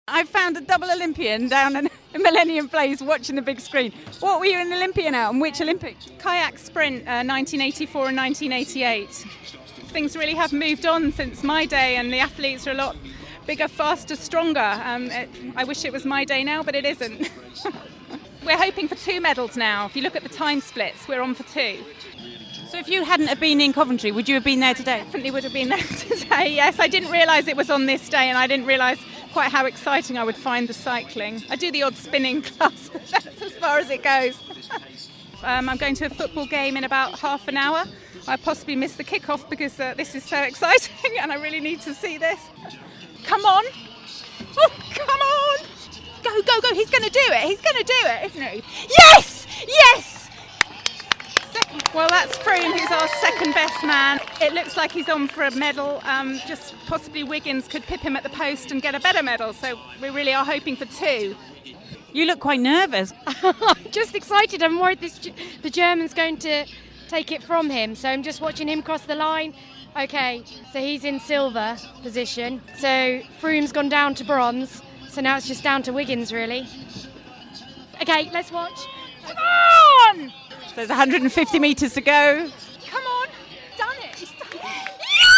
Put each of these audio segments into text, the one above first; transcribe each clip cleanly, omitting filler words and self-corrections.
I found a double Olympian down in Millennium Place watching the big screen. What were you an Olympian at and which Olympics? Kayak sprint, 1984 and 1988. Things really have moved on since my day, and the athletes are a lot bigger, faster, stronger. I wish it was my day now, but it isn't. We're hoping for 2 medals now. If you look at the time splits, we're on for 2. So if you hadn't have been in Coventry, would you have been there today? Definitely would have been there today, yes. I didn't realise it was on this day, and I didn't realise quite how exciting I would find the cycling. I do the odd spinning class, but that's as far as it goes. I'm going to a football game in about half an hour. I possibly miss the kick-off because this is so exciting and I really need to see this. Come on! Oh, come on! Go, go, go! He's going to do it! He's going to do it, isn't he? Yes! Yes! Well, that's Froome, who's our second best man. It looks like he's on for a medal. Just possibly Wiggins could pip him at the post and get a better medal. So we really are hoping for 2. You look quite nervous. I'm just excited. I'm worried the German's going to take it from him. So I'm just watching him cross the line. Okay, so he's in silver position. So Froome's gone down to bronze. So now it's just down to Wiggins, really. Okay, let's watch. Come on! There's 150 metres to go. Come on, done it. He's done it.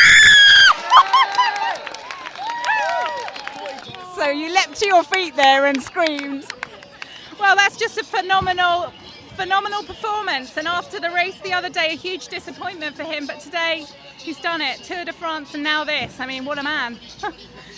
Yeah! So you leapt to your feet there and screamed. Well, that's just a phenomenal performance. And after the race the other day, a huge disappointment for him. But today, he's done it. Tour de France and now this. I mean, what a man.